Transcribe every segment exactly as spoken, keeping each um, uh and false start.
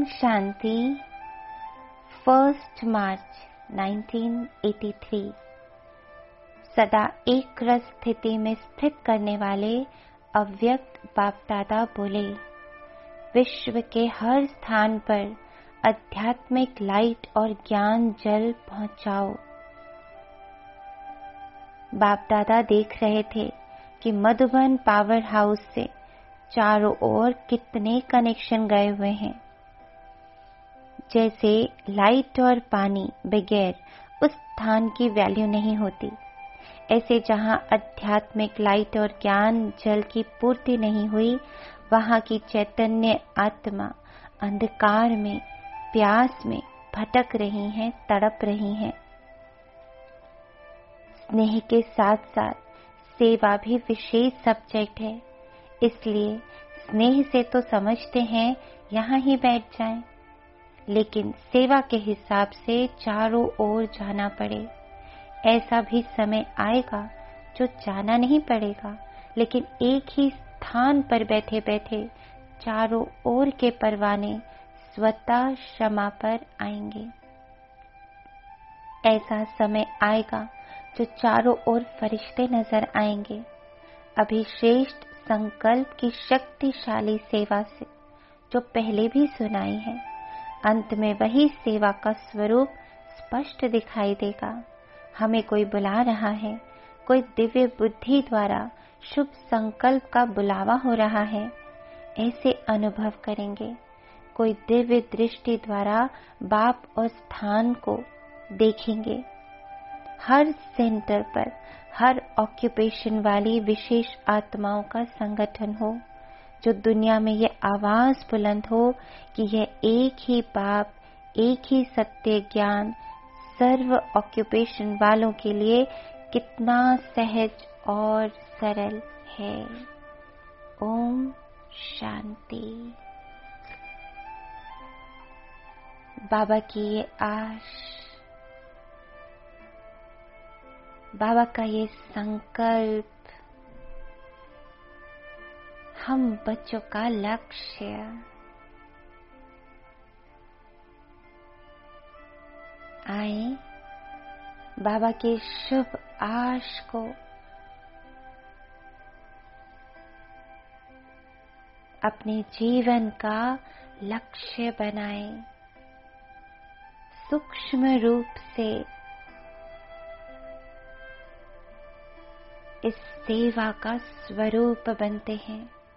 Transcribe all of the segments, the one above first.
शांति। First March nineteen eighty three. सदा एक रस स्थिति में स्थित करने वाले अव्यक्त बाप दादा बोले, विश्व के हर स्थान पर आध्यात्मिक लाइट और ज्ञान जल पहुंचाओ। बाप दादा देख रहे थे कि मधुबन पावर हाउस से चारों ओर कितने कनेक्शन गए हुए हैं। जैसे लाइट और पानी बगैर उस स्थान की वैल्यू नहीं होती, ऐसे जहां आध्यात्मिक लाइट और ज्ञान जल की पूर्ति नहीं हुई, वहां की चैतन्य आत्मा अंधकार में, प्यास में भटक रही हैं, तड़प रही हैं। स्नेह के साथ साथ सेवा भी विशेष सब्जेक्ट है, इसलिए स्नेह से तो समझते हैं यहाँ ही बैठ जाएं, लेकिन सेवा के हिसाब से चारों ओर जाना पड़े। ऐसा भी समय आएगा जो जाना नहीं पड़ेगा, लेकिन एक ही स्थान पर बैठे बैठे चारों ओर के परवाने स्वतः क्षमा पर आएंगे। ऐसा समय आएगा जो चारों ओर फरिश्ते नजर आएंगे। अभी श्रेष्ठ संकल्प की शक्तिशाली सेवा से जो पहले भी सुनाई है, अंत में वही सेवा का स्वरूप स्पष्ट दिखाई देगा। हमें कोई बुला रहा है, कोई दिव्य बुद्धि द्वारा शुभ संकल्प का बुलावा हो रहा है, ऐसे अनुभव करेंगे। कोई दिव्य दृष्टि द्वारा बाप और स्थान को देखेंगे। हर सेंटर पर हर ऑक्यूपेशन वाली विशेष आत्माओं का संगठन हो, जो दुनिया में ये आवाज बुलंद हो कि यह एक ही बाप, एक ही सत्य ज्ञान सर्व ऑक्यूपेशन वालों के लिए कितना सहज और सरल है। ओम शांति। बाबा की ये आश, बाबा का ये संकल्प, हम बच्चों का लक्ष्य। आए बाबा के शुभ आश को अपने जीवन का लक्ष्य बनाएं। सूक्ष्म रूप से इस सेवा का स्वरूप बनते हैं।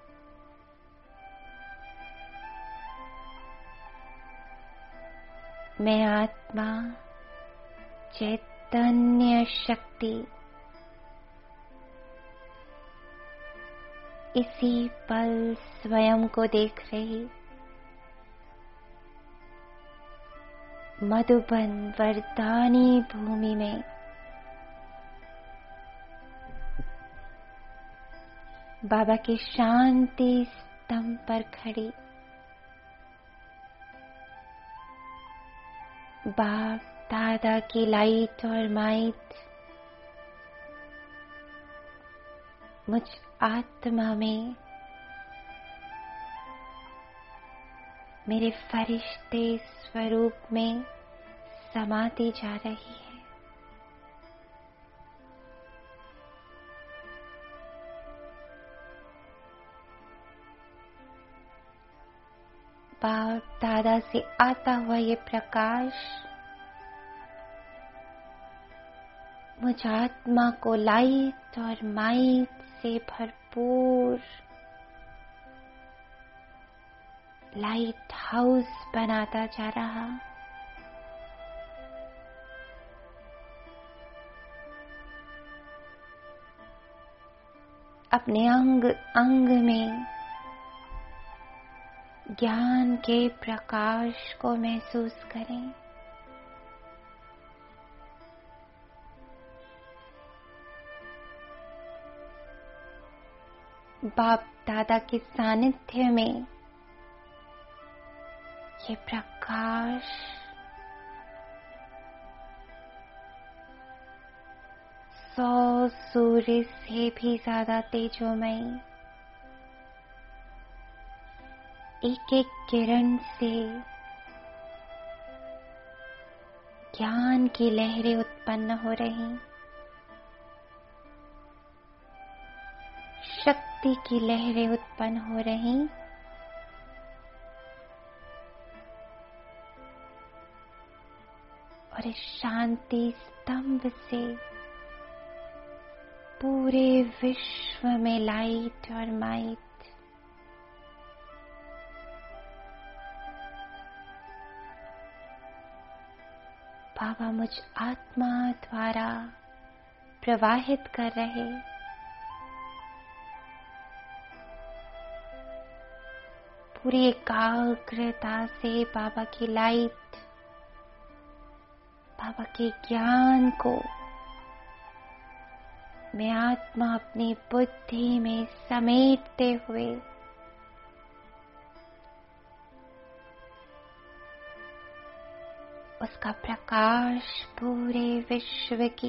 मैं आत्मा चैतन्य शक्ति इसी पल स्वयं को देख रही मधुबन वरदानी भूमि में बाबा के शांति स्तंभ पर खड़ी, बाप दादा की लाइट और माइट मुझ आत्मा में, मेरे फरिश्ते स्वरूप में समाती जा रही है। बाप दादा से आता हुआ ये प्रकाश मुझ आत्मा को लाइट और माइट से भरपूर लाइट हाउस बनाता जा रहा। अपने अंग अंग में ज्ञान के प्रकाश को महसूस करें। बाप दादा के सानिध्य में ये प्रकाश सौ सूर्य से भी ज्यादा तेजोमय, एक एक किरण से ज्ञान की लहरें उत्पन्न हो रही, शक्ति की लहरें उत्पन्न हो रही, और इस शांति स्तंभ से पूरे विश्व में लाइट और माइट, बाबा मुझ आत्मा द्वारा प्रवाहित कर रहे, पूरी एकाग्रता से बाबा की लाइट, बाबा के ज्ञान को मैं आत्मा अपनी बुद्धि में समेटते हुए उसका प्रकाश पूरे विश्व की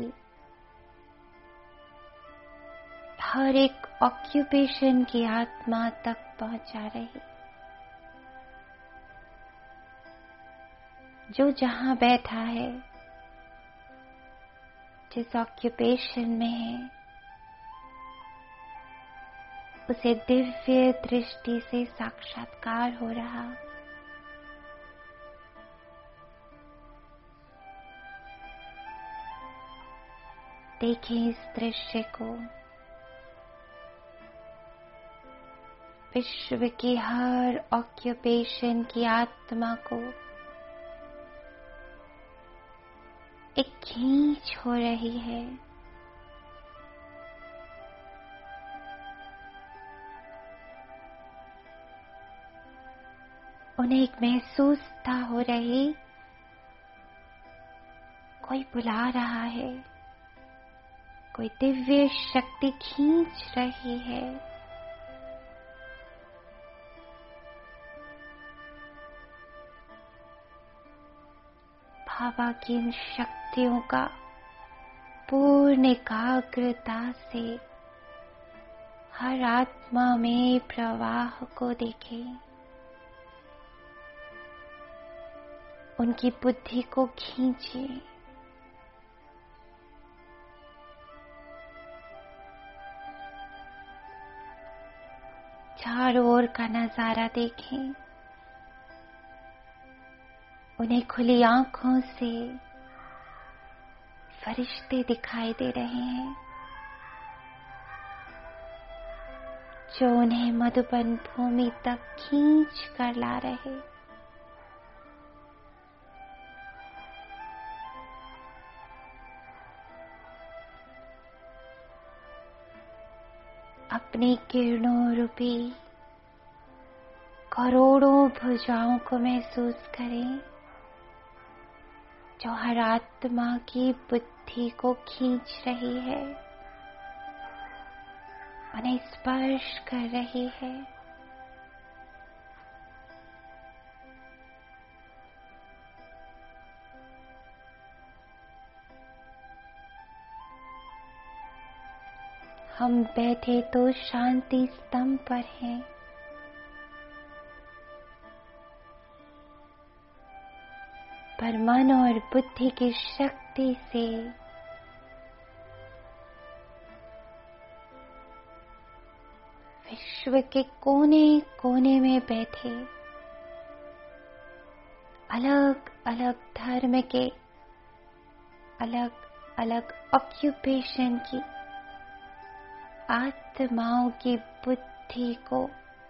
हर एक ऑक्यूपेशन की आत्मा तक पहुंचा रही। जो जहां बैठा है, जिस ऑक्यूपेशन में है, उसे दिव्य दृष्टि से साक्षात्कार हो रहा। देखें इस दृश्य को, विश्व की हर ऑक्यूपेशन की आत्मा को एक खींच हो रही है। उन्हें एक महसूस था हो रही, कोई बुला रहा है, कोई दिव्य शक्ति खींच रही है। बाबा की इन शक्तियों का पूर्ण एकाग्रता से हर आत्मा में प्रवाह को देखें, उनकी बुद्धि को खींचिए, चारों ओर का नजारा देखें। उन्हें खुली आंखों से फरिश्ते दिखाई दे रहे हैं, जो उन्हें मधुबन भूमि तक खींच कर ला रहे। अपनी किरणों रूपी करोड़ों भुजाओं को महसूस करें, जो हर आत्मा की बुद्धि को खींच रही है, उन्हें स्पर्श कर रही है। हम बैठे तो शांति स्तंभ पर हैं, पर मन और बुद्धि की शक्ति से विश्व के कोने कोने में बैठे अलग अलग धर्म के अलग अलग ऑक्यूपेशन की आत्माओं की बुद्धि को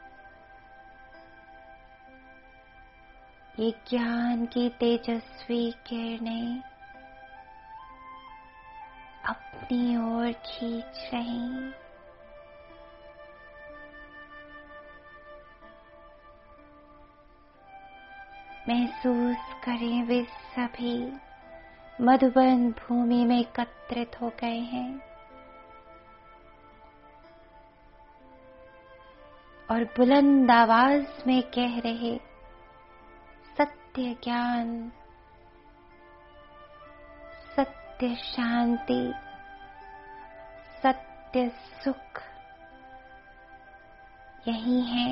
ये ज्ञान की तेजस्वी किरणें अपनी ओर खींच रही। महसूस करें वे सभी मधुबन भूमि में एकत्रित हो गए हैं और बुलंद आवाज में कह रहे, सत्य ज्ञान, सत्य शांति, सत्य सुख यही है,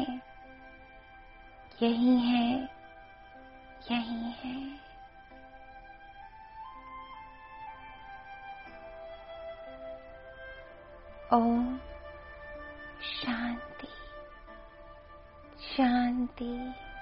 यही है, यही है। ओम शांति शांति।